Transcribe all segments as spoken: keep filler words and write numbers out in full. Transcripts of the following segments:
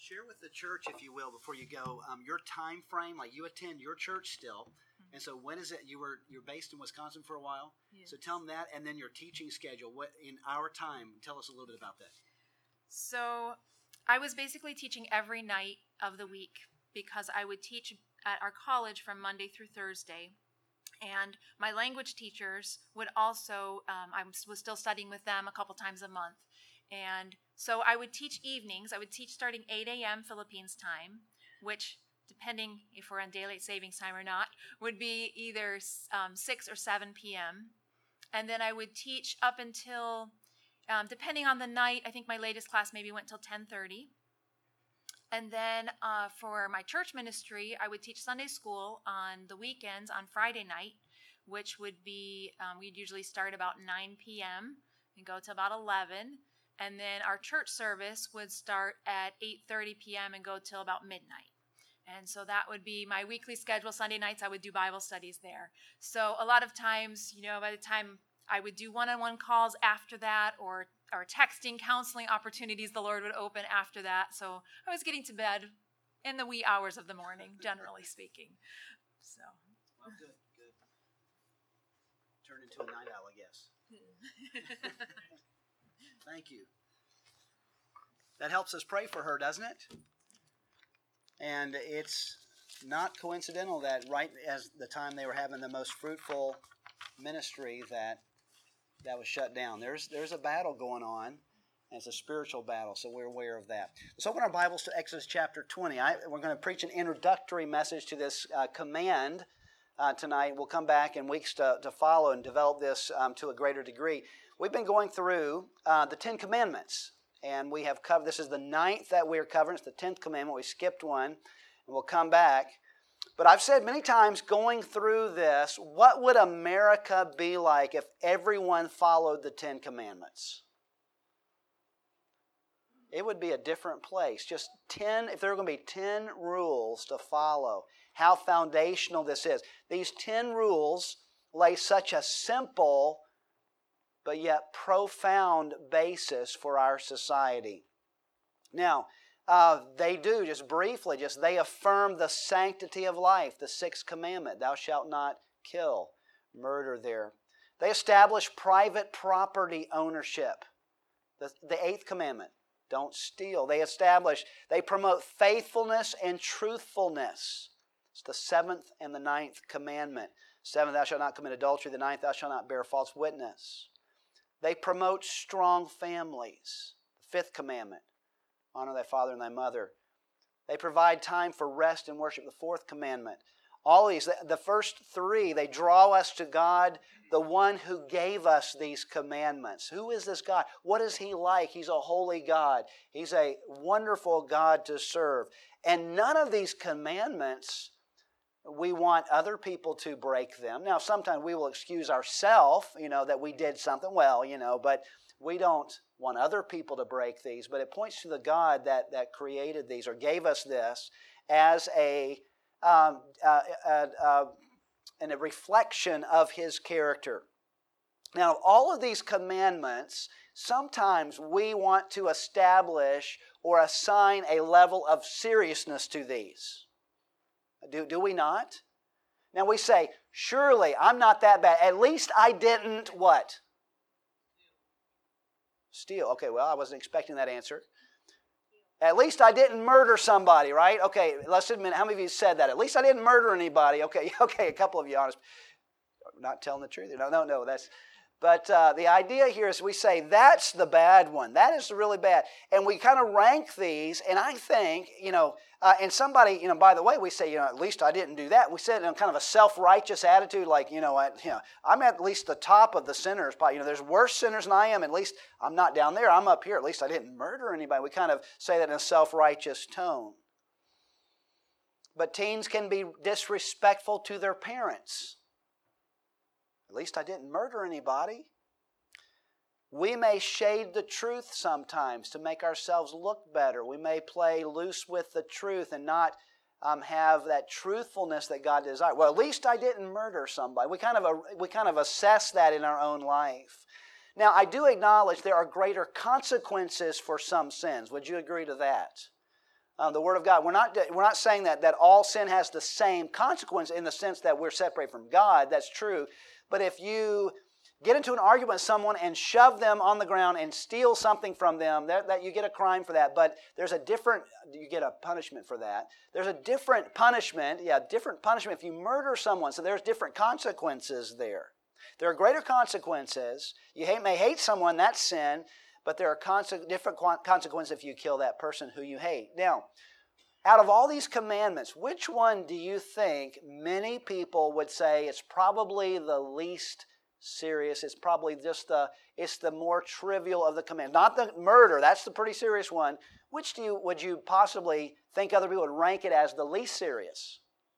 Share with the church, if you will, before you go, um, your time frame. Like you attend your church still, mm-hmm. and so when is it? You were you're based in Wisconsin for a while, yes. So tell them that, and then your teaching schedule. What in our time? Tell us a little bit about that. So, I was basically teaching every night of the week because I would teach at our college from Monday through Thursday. And my language teachers would also, um, I was still studying with them a couple times a month. And so I would teach evenings. I would teach starting eight a.m. Philippines time, which, depending if we're on daylight savings time or not, would be either um, six or seven p.m. And then I would teach up until, um, depending on the night, I think my latest class maybe went till ten thirty. And then uh, for my church ministry, I would teach Sunday school on the weekends on Friday night, which would be, um, we'd usually start about nine p.m. and go to about eleven. And then our church service would start at eight thirty p.m. and go till about midnight. And so that would be my weekly schedule. Sunday nights, I would do Bible studies there. So a lot of times, you know, by the time I would do one-on-one calls after that, or or texting, counseling opportunities, the Lord would open after that. So I was getting to bed in the wee hours of the morning, generally speaking. So. Well, good, good. Turned into a night owl, I guess. Thank you. That helps us pray for her, doesn't it? And it's not coincidental that right as the time they were having the most fruitful ministry that that was shut down. There's there's a battle going on, and it's a spiritual battle, so we're aware of that. Let's open our Bibles to Exodus chapter twenty. I, we're going to preach an introductory message to this uh, command uh, tonight. We'll come back in weeks to, to follow and develop this um, to a greater degree. We've been going through uh, the Ten Commandments, and we have covered, this is the ninth that we're covering. It's the tenth commandment. We skipped one, and we'll come back. But I've said many times going through this, what would America be like if everyone followed the Ten Commandments? It would be a different place. Just ten, if there were going to be ten rules to follow, how foundational this is. These ten rules lay such a simple but yet profound basis for our society. Now, Uh, they do, just briefly, just they affirm the sanctity of life, the sixth commandment, thou shalt not kill, murder there. They establish private property ownership, the, the eighth commandment, don't steal. They establish, they promote faithfulness and truthfulness. It's the seventh and the ninth commandment. Seventh, thou shalt not commit adultery. The ninth, thou shalt not bear false witness. They promote strong families. The fifth commandment, honor thy father and thy mother. They provide time for rest and worship. The fourth commandment. All these, the first three, they draw us to God, the one who gave us these commandments. Who is this God? What is He like? He's a holy God. He's a wonderful God to serve. And none of these commandments, we want other people to break them. Now, sometimes we will excuse ourselves, you know, that we did something well, you know, but we don't want other people to break these, but it points to the God that, that created these or gave us this as a, um, uh, uh, uh, and a reflection of His character. Now, all of these commandments, sometimes we want to establish or assign a level of seriousness to these. Do, do we not? Now we say, surely I'm not that bad. At least I didn't what? Steal. Okay, well, I wasn't expecting that answer. At least I didn't murder somebody, right? Okay, let's admit, how many of you said that? At least I didn't murder anybody. Okay, okay, a couple of you honest. Not telling the truth. No, no, no, that's... But uh, the idea here is we say, that's the bad one. That is really bad. And we kind of rank these, and I think, you know, uh, and somebody, you know, by the way, we say, you know, at least I didn't do that. We said in kind of a self-righteous attitude, like, you know, I, you know, I'm at least the top of the sinners. But, you know, there's worse sinners than I am. At least I'm not down there. I'm up here. At least I didn't murder anybody. We kind of say that in a self-righteous tone. But teens can be disrespectful to their parents. At least I didn't murder anybody. We may shade the truth sometimes to make ourselves look better. We may play loose with the truth and not um, have that truthfulness that God desires. Well, at least I didn't murder somebody. We kind of we kind of assess that in our own life. Now, I do acknowledge there are greater consequences for some sins. Would you agree to that? Um, the Word of God. We're not, we're not saying that, that all sin has the same consequence in the sense that we're separated from God. That's true. But if you get into an argument with someone and shove them on the ground and steal something from them, that, that you get a crime for that. But there's a different, you get a punishment for that. There's a different punishment, yeah, different punishment if you murder someone. So there's different consequences there. There are greater consequences. You hate, may hate someone, that's sin. But there are conse- different consequences if you kill that person who you hate. Now, out of all these commandments, which one do you think many people would say it's probably the least serious? It's probably just the, it's the more trivial of the commands. Not the murder, that's the pretty serious one. Which do you, would you possibly think other people would rank it as the least serious?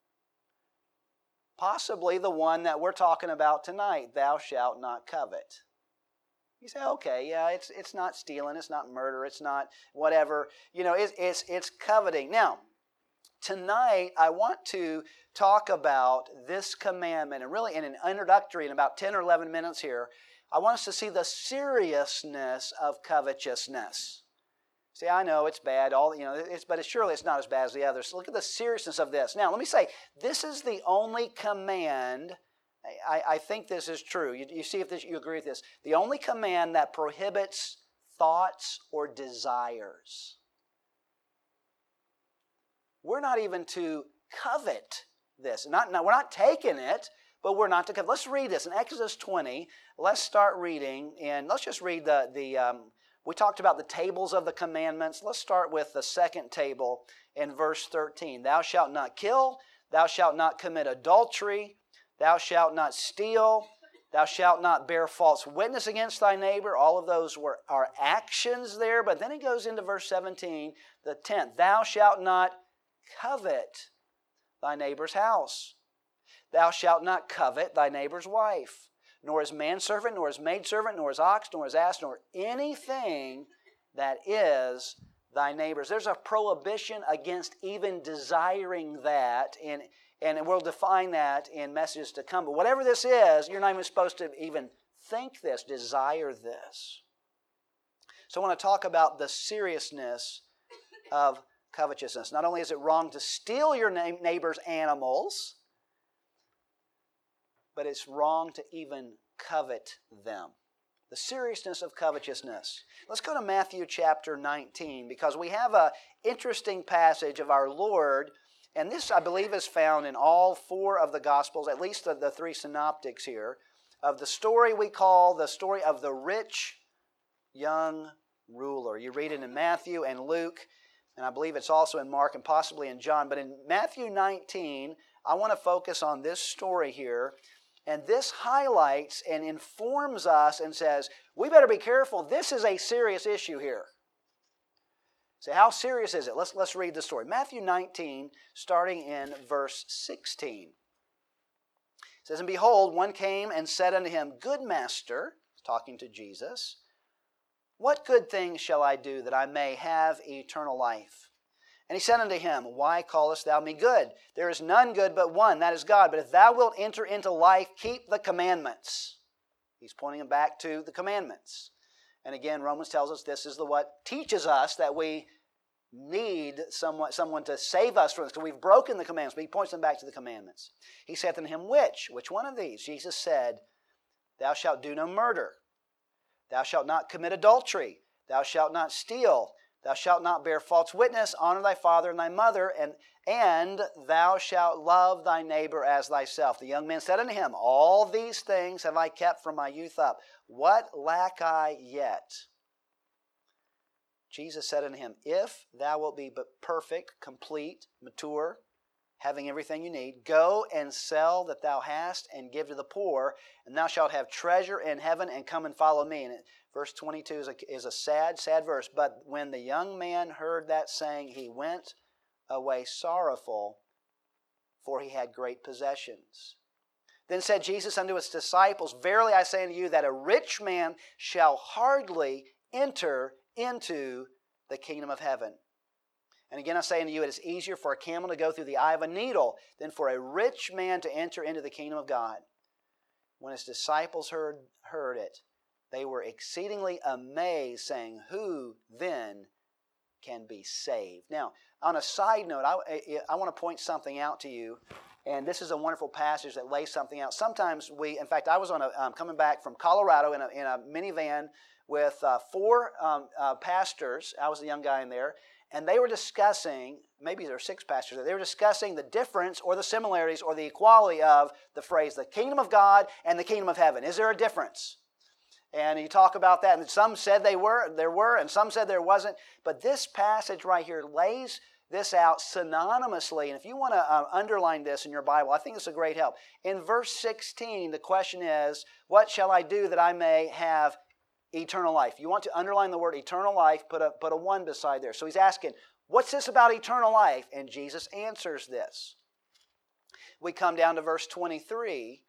Possibly the one that we're talking about tonight, thou shalt not covet. You say, okay, yeah, it's it's not stealing, it's not murder, it's not whatever. You know, it's it's it's coveting. Now, tonight I want to talk about this commandment, and really in an introductory, in about ten or eleven minutes here, I want us to see the seriousness of covetousness. See, I know it's bad, all you know, it's, but it's, surely it's not as bad as the others. So look at the seriousness of this. Now, let me say, this is the only command. I, I think this is true. You, you see if this, you agree with this. The only command that prohibits thoughts or desires. We're not even to covet this. Not, not, we're not taking it, but we're not to covet. Let's read this in Exodus twenty. Let's start reading, and let's just read the, the um, we talked about the tables of the commandments. Let's start with the second table in verse thirteen. Thou shalt not kill, thou shalt not commit adultery, thou shalt not steal, thou shalt not bear false witness against thy neighbor. All of those were are actions there, but then it goes into verse seventeen, the tenth. Thou shalt not covet thy neighbor's house. Thou shalt not covet thy neighbor's wife, nor his manservant, nor his maidservant, nor his ox, nor his ass, nor anything that is thy neighbor's. There's a prohibition against even desiring that, and, and we'll define that in messages to come. But whatever this is, you're not even supposed to even think this, desire this. So I want to talk about the seriousness of covetousness. Not only is it wrong to steal your neighbor's animals, but it's wrong to even covet them. The seriousness of covetousness. Let's go to Matthew chapter nineteen, because we have an interesting passage of our Lord, and this, I believe, is found in all four of the Gospels, at least the, the three synoptics here, of the story we call the story of the rich young ruler. You read it in Matthew and Luke, and I believe it's also in Mark and possibly in John. But in Matthew nineteen, I want to focus on this story here. And this highlights and informs us and says, we better be careful. This is a serious issue here. So how serious is it? Let's, let's read the story. Matthew nineteen, starting in verse sixteen. It says, and behold, one came and said unto him, Good master, talking to Jesus, what good thing shall I do that I may have eternal life? And he said unto him, Why callest thou me good? There is none good but one, that is God. But if thou wilt enter into life, keep the commandments. He's pointing him back to the commandments. And again, Romans tells us this is the what teaches us that we need someone, someone to save us from this. So we've broken the commandments, but he points them back to the commandments. He saith unto him, Which? Which one of these? Jesus said, Thou shalt do no murder. Thou shalt not commit adultery. Thou shalt not steal. Thou shalt not bear false witness, honor thy father and thy mother, and, and thou shalt love thy neighbor as thyself. The young man said unto him, All these things have I kept from my youth up. What lack I yet? Jesus said unto him, If thou wilt be but perfect, complete, mature, having everything you need, go and sell that thou hast and give to the poor, and thou shalt have treasure in heaven, and come and follow me. And it, verse twenty-two is a, is a sad, sad verse. But when the young man heard that saying, he went away sorrowful, for he had great possessions. Then said Jesus unto his disciples, Verily I say unto you, that a rich man shall hardly enter into the kingdom of heaven. And again I say unto you, it is easier for a camel to go through the eye of a needle than for a rich man to enter into the kingdom of God. When his disciples heard, heard it, they were exceedingly amazed, saying, Who then can be saved. Now, on a side note, I, I, I want to point something out to you. And this is a wonderful passage that lays something out. Sometimes we, in fact, I was on a um, coming back from Colorado in a, in a minivan with uh, four um, uh, pastors. I was a young guy in there. And they were discussing, maybe there were six pastors, they were discussing the difference or the similarities or the equality of the phrase, the kingdom of God and the kingdom of heaven. Is there a difference? And you talk about that, and some said they were, there were, and some said there wasn't. But this passage right here lays this out synonymously. And if you want to uh, underline this in your Bible, I think it's a great help. In verse sixteen, the question is, what shall I do that I may have eternal life? You want to underline the word eternal life, put a, put a one beside there. So he's asking, what's this about eternal life? And Jesus answers this. We come down to verse twenty-three,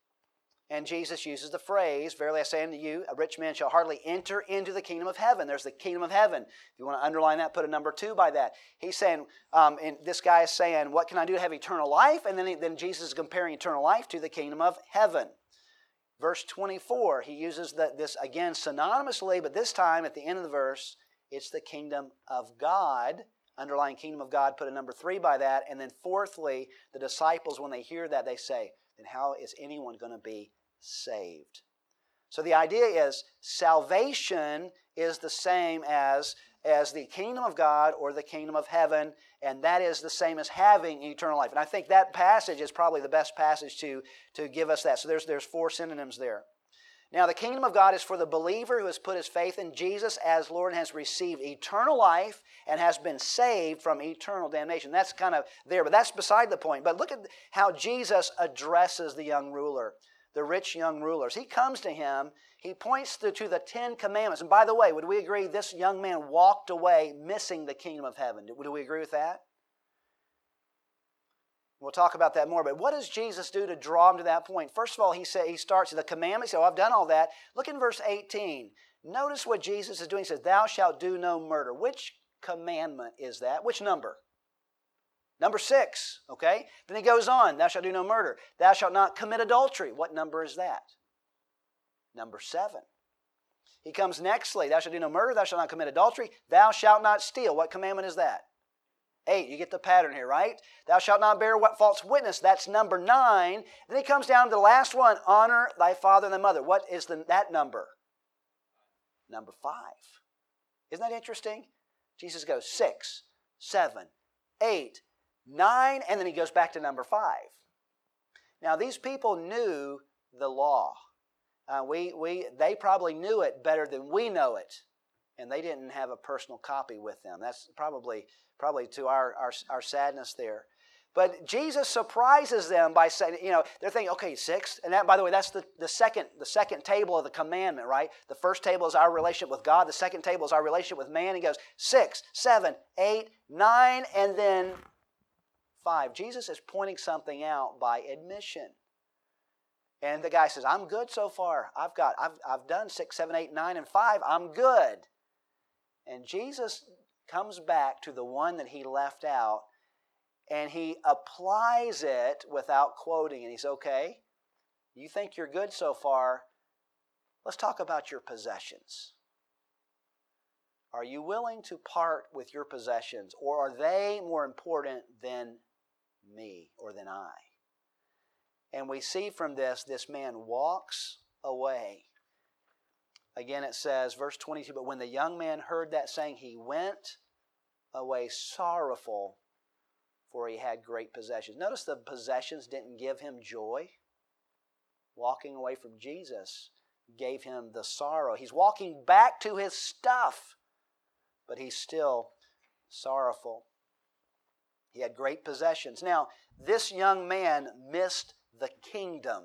and Jesus uses the phrase, verily I say unto you, a rich man shall hardly enter into the kingdom of heaven. There's the kingdom of heaven. If you want to underline that, put a number two by that. He's saying, um, and this guy is saying, what can I do to have eternal life? And then, he, then Jesus is comparing eternal life to the kingdom of heaven. Verse twenty-four, he uses the, this again synonymously, but this time at the end of the verse, it's the kingdom of God. Underlying kingdom of God, put a number three by that. And then fourthly, the disciples, when they hear that, they say, then how is anyone going to be saved? So the idea is salvation is the same as, as the kingdom of God or the kingdom of heaven, and that is the same as having eternal life. And I think that passage is probably the best passage to, to give us that. So there's, there's four synonyms there. Now the kingdom of God is for the believer who has put his faith in Jesus as Lord and has received eternal life and has been saved from eternal damnation. That's kind of there, but that's beside the point. But look at how Jesus addresses the young ruler. The rich young rulers. He comes to him, he points to, to the Ten Commandments. And by the way, would we agree this young man walked away missing the kingdom of heaven? Do, do we agree with that? We'll talk about that more. But what does Jesus do to draw him to that point? First of all, he say, he starts with the commandments. Oh, I've done all that. Look in verse eighteen. Notice what Jesus is doing. He says, thou shalt do no murder. Which commandment is that? Which number? Number six, okay? Then he goes on, thou shalt do no murder. Thou shalt not commit adultery. What number is that? Number seven. He comes nextly, thou shalt do no murder, thou shalt not commit adultery. Thou shalt not steal. What commandment is that? Eight. You get the pattern here, right? Thou shalt not bear what false witness. That's number nine. Then he comes down to the last one, honor thy father and thy mother. What is the, that number? Number five. Isn't that interesting? Jesus goes six, seven, eight, nine, and then he goes back to number five. Now, these people knew the law. Uh, we, we, they probably knew it better than we know it, and they didn't have a personal copy with them. That's probably, probably to our, our, our sadness there. But Jesus surprises them by saying, you know, they're thinking, okay, six, and that, by the way, that's the, the second the second table of the commandment, right? The first table is our relationship with God. The second table is our relationship with man. He goes six, seven, eight, nine, and then five. Jesus is pointing something out by admission. And the guy says, I'm good so far. I've got, I've, I've done six, seven, eight, nine, and five. I'm good. And Jesus comes back to the one that he left out, and he applies it without quoting. And he's, okay, you think you're good so far. Let's talk about your possessions. Are you willing to part with your possessions, or are they more important than me or than I? And we see from this, this man walks away. Again, it says, verse twenty-two, but when the young man heard that saying, he went away sorrowful, for he had great possessions. Notice the possessions didn't give him joy. Walking away from Jesus gave him the sorrow. He's walking back to his stuff, but he's still sorrowful. He had great possessions. Now, this young man missed the kingdom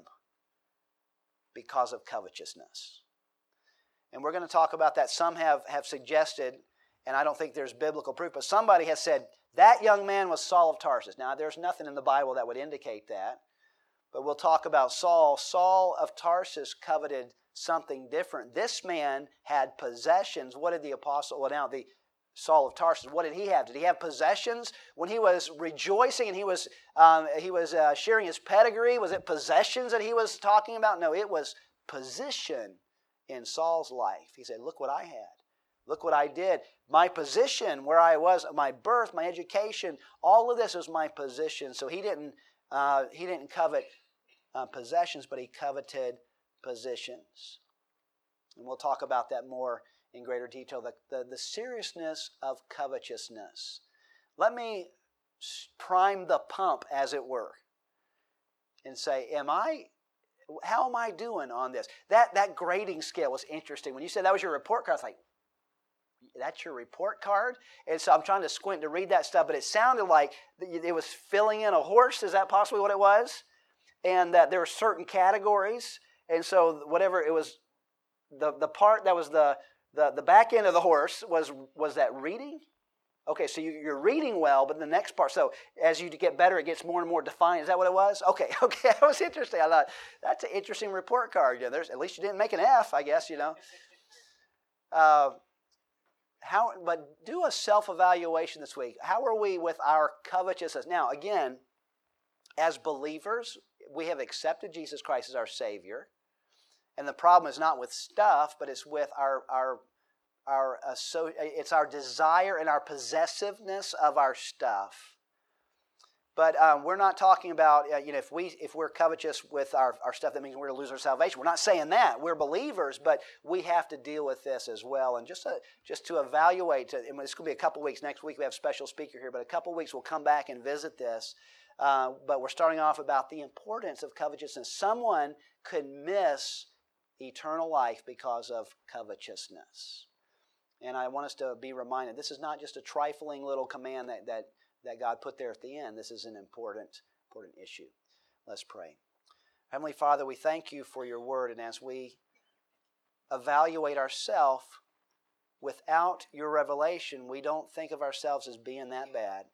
because of covetousness. And we're going to talk about that. Some have, have suggested, and I don't think there's biblical proof, but somebody has said, that young man was Saul of Tarsus. Now, there's nothing in the Bible that would indicate that, but we'll talk about Saul. Saul of Tarsus coveted something different. This man had possessions. What did the apostle, well now, the Saul of Tarsus, what did he have? Did he have possessions? When he was rejoicing and he was um, he was uh, sharing his pedigree, was it possessions that he was talking about? No, it was position in Saul's life. He said, look what I had. Look what I did. My position, where I was, my birth, my education, all of this was my position. So he didn't, uh, he didn't covet uh, possessions, but he coveted positions. And we'll talk about that more in greater detail, the, the, the seriousness of covetousness. Let me prime the pump, as it were, and say, am I, how am I doing on this? That, that grading scale was interesting. When you said that was your report card, I was like, that's your report card? And so I'm trying to squint to read that stuff, but it sounded like it was filling in a horse. Is that possibly what it was? And that there were certain categories. And so whatever it was, the, the part that was the, the, the back end of the horse was, was that reading? Okay, so you, you're reading well, but the next part, so as you get better, it gets more and more defined. Is that what it was? Okay, okay, that was interesting. I thought, that's an interesting report card. You know, there's, at least you didn't make an F, I guess, you know. Uh, how? But do a self-evaluation this week. How are we with our covetousness? Now, again, as believers, we have accepted Jesus Christ as our Savior. And the problem is not with stuff, but it's with our our our uh, so it's our desire and our possessiveness of our stuff. But um, we're not talking about uh, you know if we if we're covetous with our, our stuff, that means we're going to lose our salvation. We're not saying that. We're believers, but we have to deal with this as well. And just to, just to evaluate, to, and it's going to be a couple weeks. Next week we have a special speaker here, but a couple weeks we'll come back and visit this. Uh, but we're starting off about the importance of covetousness. Someone could miss eternal life because of covetousness. And I want us to be reminded, this is not just a trifling little command that, that, that God put there at the end. This is an important, important issue. Let's pray. Heavenly Father, we thank you for your word, and as we evaluate ourselves, without your revelation, we don't think of ourselves as being that bad.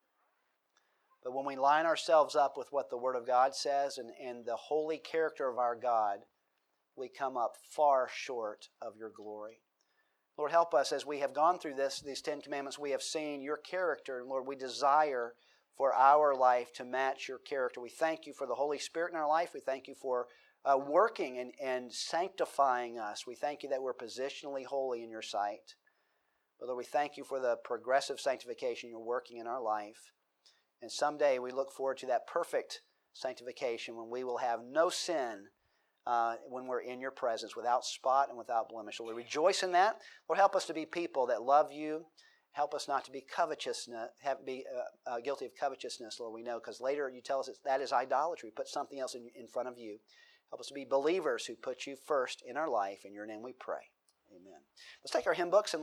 But when we line ourselves up with what the Word of God says and, and the holy character of our God, we come up far short of your glory. Lord, help us as we have gone through this, these Ten Commandments, we have seen your character. And Lord, we desire for our life to match your character. We thank you for the Holy Spirit in our life. We thank you for uh, working and, and sanctifying us. We thank you that we're positionally holy in your sight. But Lord, we thank you for the progressive sanctification you're working in our life. And someday we look forward to that perfect sanctification when we will have no sin uh, when we're in your presence, without spot and without blemish. So we rejoice in that. Lord, help us to be people that love you. Help us not to be covetousness, have, be uh, uh, guilty of covetousness, Lord, we know, because later you tell us that, that is idolatry. Put something else in, in front of you. Help us to be believers who put you first in our life. In your name we pray. Amen. Let's take our hymn books and